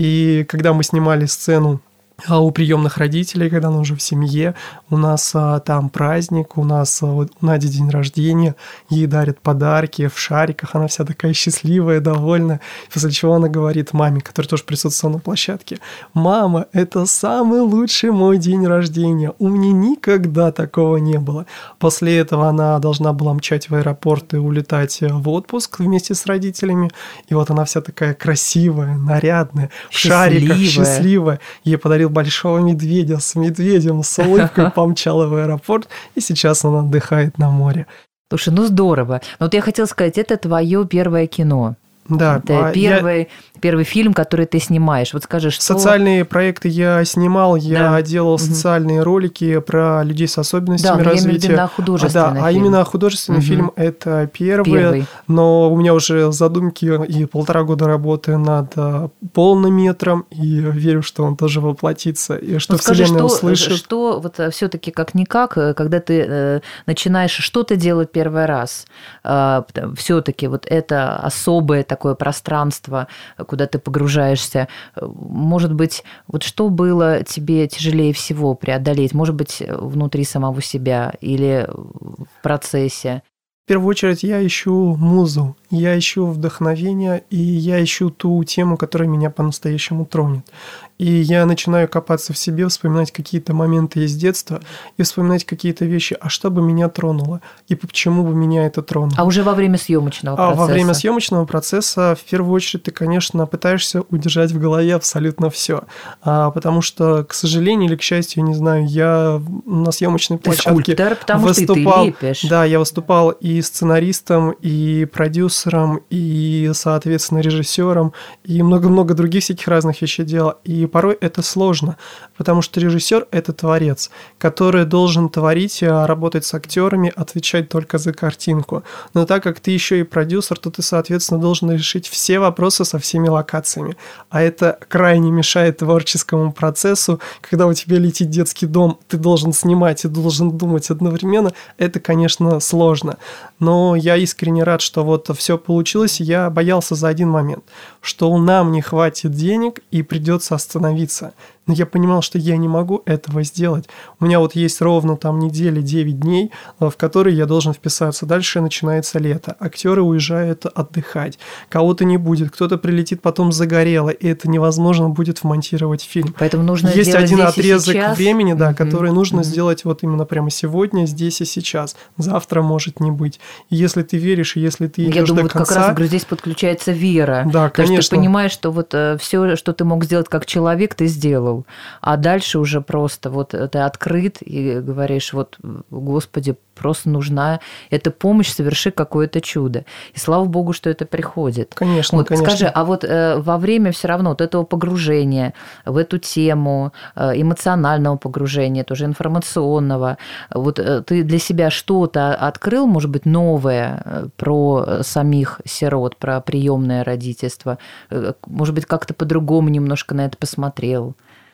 И когда мы снимали сцену а у приемных родителей, когда она уже в семье, у нас а, там праздник, у нас а, вот, у Нади день рождения, ей дарят подарки в шариках, она вся такая счастливая, довольная, после чего она говорит маме, которая тоже присутствовала на площадке: «Мама, это самый лучший мой день рождения, у меня никогда такого не было». После этого она должна была мчать в аэропорт и улетать в отпуск вместе с родителями, и вот она вся такая красивая, нарядная, в шариках, счастливая, ей подарил большого медведя с медведем, с улыбкой помчала в аэропорт, и сейчас она отдыхает на море. Слушай, ну здорово. Но вот я хотела сказать, это твое первое кино. Да, это первый, я... первый фильм, который ты снимаешь. Вот скажи, что... Социальные проекты я снимал, я да. делал угу. социальные ролики про людей с особенностями да, развития. Именно художественный а, да, фильм. А именно художественный угу. фильм – это первый, первый, но у меня уже задумки и полтора года работы над полным метром, и верю, что он тоже воплотится, и что ну, Вселенная скажи, что, услышит. Что вот все-таки как-никак, когда ты э, начинаешь что-то делать первый раз, э, все-таки вот это особое такое пространство, куда ты погружаешься. Может быть, вот что было тебе тяжелее всего преодолеть? Может быть, внутри самого себя или в процессе? В первую очередь я ищу музу, я ищу вдохновение, и я ищу ту тему, которая меня по-настоящему тронет. И я начинаю копаться в себе, вспоминать какие-то моменты из детства и вспоминать какие-то вещи, а что бы меня тронуло, и почему бы меня это тронуло. А уже во время съемочного процесса? А во время съемочного процесса, в первую очередь, ты, конечно, пытаешься удержать в голове абсолютно все, а, потому что, к сожалению или к счастью, я не знаю, я на съемочной площадке ты скульптор, потому выступал, что ты лепишь. Да, я выступал и сценаристом, и продюсером, и, соответственно, режиссером, и много-много других всяких разных вещей делал. И порой это сложно, потому что режиссер – это творец, который должен творить, работать с актерами, отвечать только за картинку. Но так как ты еще и продюсер, то ты, соответственно, должен решить все вопросы со всеми локациями. А это крайне мешает творческому процессу. Когда у тебя летит детский дом, ты должен снимать и должен думать одновременно. Это, конечно, сложно. Но я искренне рад, что вот все получилось. Я боялся за один момент, что нам не хватит денег и придется остановиться. Но я понимал, что я не могу этого сделать. У меня вот есть ровно там недели, девять дней, в которые я должен вписаться. Дальше начинается лето. Актеры уезжают отдыхать. Кого-то не будет, кто-то прилетит потом загорело, и это невозможно будет вмонтировать в фильм. Поэтому нужно есть сделать один здесь отрезок и сейчас. времени, да, mm-hmm. который нужно mm-hmm. сделать вот именно прямо сегодня, здесь и сейчас. Завтра может не быть. И если ты веришь, и если ты идешь я думаю, до конца... как раз говорю, здесь подключается вера. Да, конечно. Потому что ты понимаешь, что вот все, что ты мог сделать как человек, ты сделал. А дальше уже просто вот ты открыт и говоришь, вот, Господи, просто нужна эта помощь, соверши какое-то чудо. И слава Богу, что это приходит. Конечно, вот, конечно. Скажи, а вот э, во время все равно вот этого погружения в эту тему, э, эмоционального погружения, тоже информационного, вот э, ты для себя что-то открыл, может быть, новое про самих сирот, про приемное родительство? Э, может быть, как-то по-другому немножко на это посмотрел?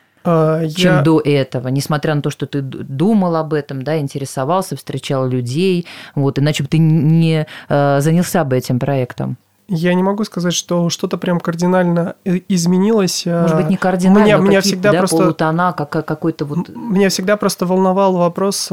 А, чем я... до этого, несмотря на то, что ты думал об этом, да, интересовался, встречал людей, вот, иначе бы ты не занялся бы этим проектом. Я не могу сказать, что что-то прям кардинально изменилось. Может быть, не кардинально, меня, но меня какие-то, всегда да, просто, полутона, как, какой-то вот... Меня всегда просто волновал вопрос,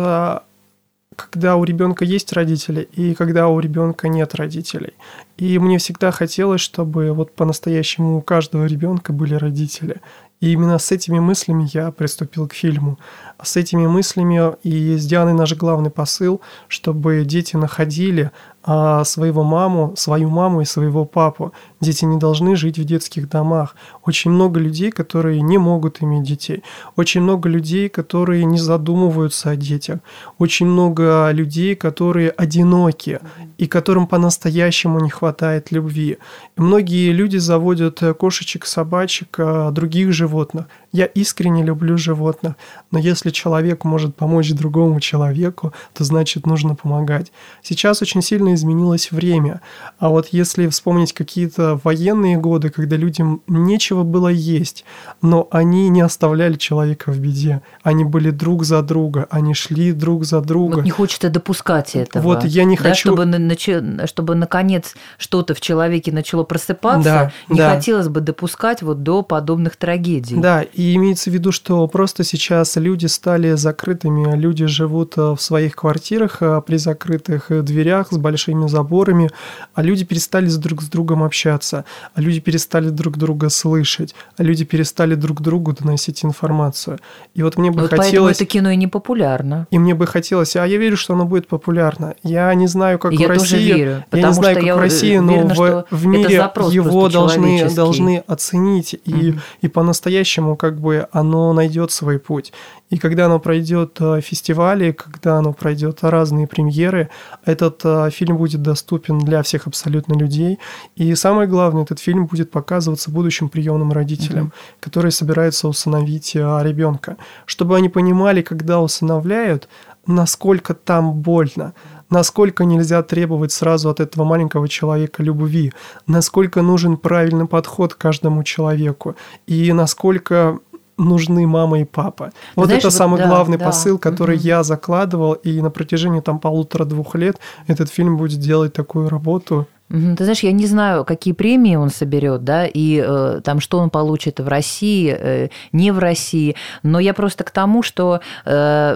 когда у ребенка есть родители и когда у ребенка нет родителей. И мне всегда хотелось, чтобы вот по-настоящему у каждого ребенка были родители. И именно с этими мыслями я приступил к фильму. С этими мыслями и с Дианой наш главный посыл, чтобы дети находили а, своего маму, свою маму и своего папу. Дети не должны жить в детских домах. Очень много людей, которые не могут иметь детей. Очень много людей, которые не задумываются о детях. Очень много людей, которые одиноки и которым по-настоящему не хватает любви. И многие люди заводят кошечек, собачек, других животных. Я искренне люблю животных, но если человек может помочь другому человеку, то значит нужно помогать. Сейчас очень сильно изменилось время, а вот если вспомнить какие-то военные годы, когда людям нечего было есть, но они не оставляли человека в беде, они были друг за друга, они шли друг за друга. Вот не хочется допускать этого. Вот я не да, хочу... Чтобы, нач... чтобы наконец что-то в человеке начало просыпаться, да, не да. хотелось бы допускать вот до подобных трагедий. Да, и имеется в виду, что просто сейчас люди стали закрытыми, люди живут в своих квартирах при закрытых дверях с большими заборами, а люди перестали друг с другом общаться, а люди перестали друг друга слышать, а люди перестали друг другу доносить информацию. И вот мне бы вот хотелось... Поэтому это кино и не популярно. И мне бы хотелось, а я верю, что оно будет популярно. Я не знаю, как я в России, тоже верю, я не знаю, как я в России, уверена, но в, в мире его должны, должны оценить, и, mm-hmm. и по-настоящему как бы оно найдет свой путь. И когда оно пройдет фестивали, когда оно пройдет разные премьеры, этот фильм будет доступен для всех абсолютно людей. И самое главное, этот фильм будет показываться будущим приемным родителям, mm-hmm. которые собираются усыновить ребенка, чтобы они понимали, когда усыновляют, насколько там больно, насколько нельзя требовать сразу от этого маленького человека любви, насколько нужен правильный подход к каждому человеку и насколько нужны мама и папа. Вот Знаешь, это вот самый да, главный да. посыл, который угу. я закладывал, и на протяжении там полутора-двух лет этот фильм будет делать такую работу. Ты знаешь, я не знаю, какие премии он соберет, да, и э, там что он получит в России, э, не в России, но я просто к тому, что, э,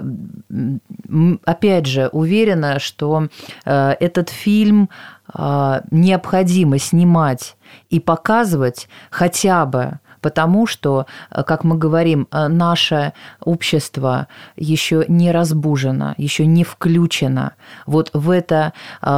опять же, уверена, что э, этот фильм э, необходимо снимать и показывать хотя бы потому, что, как мы говорим, наше общество еще не разбужено, еще не включено вот в это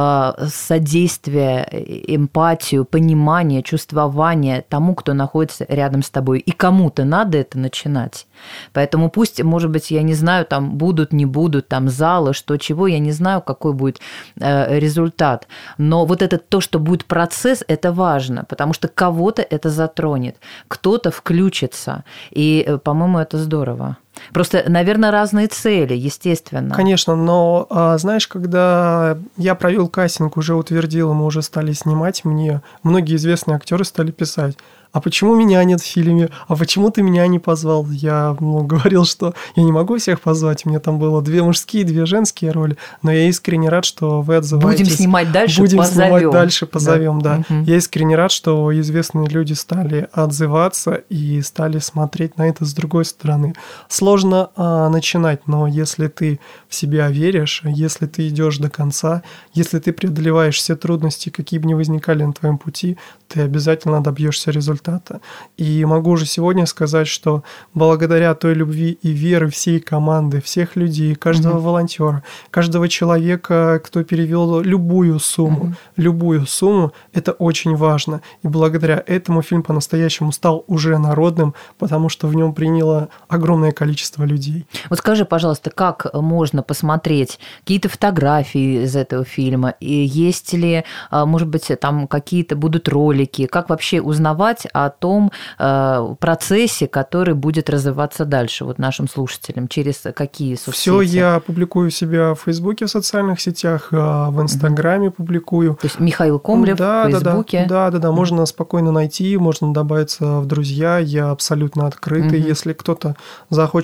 содействие, эмпатию, понимание, чувствование тому, кто находится рядом с тобой. И кому-то надо это начинать. Поэтому пусть, может быть, я не знаю, там будут, не будут, там залы, что, чего, я не знаю, какой будет результат. Но вот это то, что будет процесс, это важно, потому что кого-то это затронет, кто кто-то включится. И, по-моему, это здорово. Просто, наверное, разные цели, естественно. Конечно, но, знаешь, когда я провел кастинг, уже утвердил, мы уже стали снимать, мне многие известные актеры стали писать: а почему меня нет в фильме? А почему ты меня не позвал? Я ну, говорил, что я не могу всех позвать. У меня там было две мужские, две женские роли. Но я искренне рад, что вы отзываетесь. Будем снимать дальше, Будем позовем. снимать дальше, позовем, да. да. Угу. Я искренне рад, что известные люди стали отзываться и стали смотреть на это с другой стороны. Сложно а, начинать, но если ты в себя веришь, если ты идешь до конца, если ты преодолеваешь все трудности, какие бы ни возникали на твоем пути, ты обязательно добьешься результата. И могу уже сегодня сказать, что благодаря той любви и веры всей команды, всех людей, каждого mm-hmm. волонтера, каждого человека, кто перевел любую сумму, mm-hmm. любую сумму, это очень важно. И благодаря этому фильм по-настоящему стал уже народным, потому что в нем приняло огромное количество людей. Вот скажи, пожалуйста, как можно посмотреть какие-то фотографии из этого фильма? И есть ли, может быть, там какие-то будут ролики? Как вообще узнавать о том процессе, который будет развиваться дальше вот нашим слушателям? Через какие соцсети? Все я публикую у себя в Фейсбуке, в социальных сетях, в Инстаграме mm-hmm. публикую. То есть Михаил Комлев да, в Фейсбуке? Да, да, да, да. Можно спокойно найти, можно добавиться в друзья. Я абсолютно открытый. Mm-hmm. Если кто-то захочет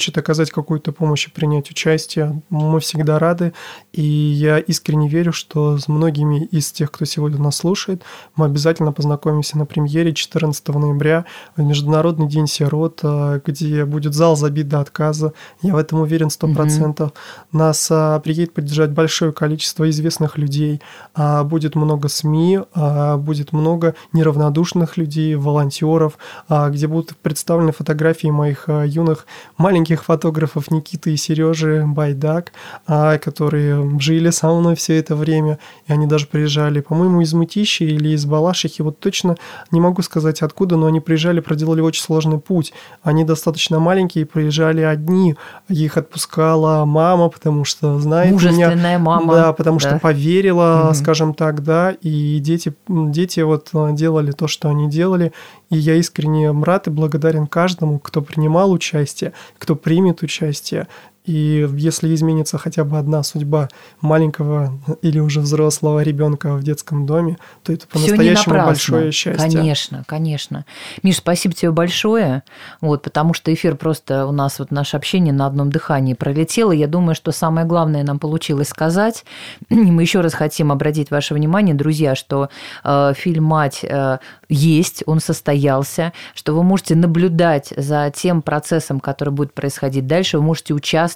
хочет оказать какую-то помощь и принять участие, мы всегда рады. И я искренне верю, что с многими из тех, кто сегодня нас слушает, мы обязательно познакомимся на премьере четырнадцатого ноября в Международный день сирот, где будет зал забит до отказа. Я в этом уверен сто процентов. Mm-hmm. Нас а, приедет поддержать большое количество известных людей. А, будет много СМИ, а, будет много неравнодушных людей, волонтеров, а, где будут представлены фотографии моих а, юных маленьких фотографов Никиты и Сережи Байдак, а, которые жили со мной все это время. И они даже приезжали, по-моему, из Мытищи или из Балашихи. Вот точно не могу сказать откуда, но они приезжали, проделали очень сложный путь. Они достаточно маленькие, приезжали одни. Их отпускала мама, потому что знает Мужественная меня. мама. Да, потому да. что поверила, угу. скажем так, да. И дети, дети вот делали то, что они делали. И я искренне рад и благодарен каждому, кто принимал участие, кто примет участие. И если изменится хотя бы одна судьба маленького или уже взрослого ребенка в детском доме, то это по-настоящему большое счастье. Конечно, конечно. Миш, спасибо тебе большое, вот, потому что эфир просто у нас, вот наше общение на одном дыхании пролетело. Я думаю, что самое главное нам получилось сказать. Мы еще раз хотим обратить ваше внимание, друзья, что э, фильм «Мать» э, есть, он состоялся, что вы можете наблюдать за тем процессом, который будет происходить дальше, вы можете участвовать,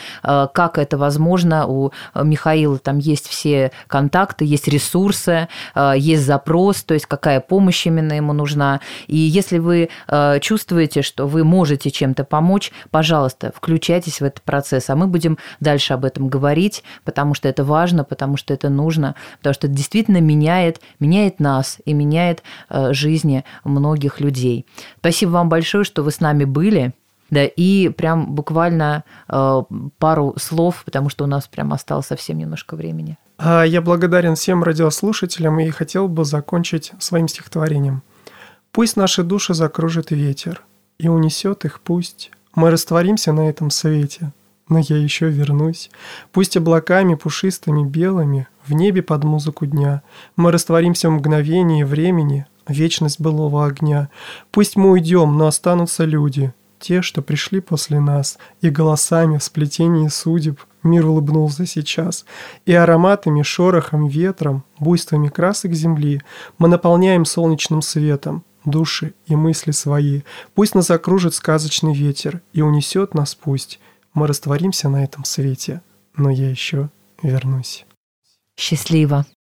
как это возможно. У Михаила там есть все контакты, есть ресурсы, есть запрос, то есть какая помощь именно ему нужна. И если вы чувствуете, что вы можете чем-то помочь, пожалуйста, включайтесь в этот процесс, а мы будем дальше об этом говорить, потому что это важно, потому что это нужно, потому что это действительно меняет, меняет нас и меняет жизни многих людей. Спасибо вам большое, что вы с нами были. Да, и прям буквально э, пару слов, потому что у нас прям осталось совсем немножко времени. Я благодарен всем радиослушателям и хотел бы закончить своим стихотворением. «Пусть наши души закружит ветер, и унесет их пусть. Мы растворимся на этом свете, но я еще вернусь. Пусть облаками пушистыми белыми в небе под музыку дня мы растворимся в мгновении времени, вечность былого огня. Пусть мы уйдем, но останутся люди, те, что пришли после нас, и голосами в сплетении судеб мир улыбнулся сейчас. И ароматами, шорохом, ветром, буйствами красок земли мы наполняем солнечным светом души и мысли свои. Пусть нас окружит сказочный ветер и унесет нас пусть. Мы растворимся на этом свете, но я еще вернусь». Счастливо.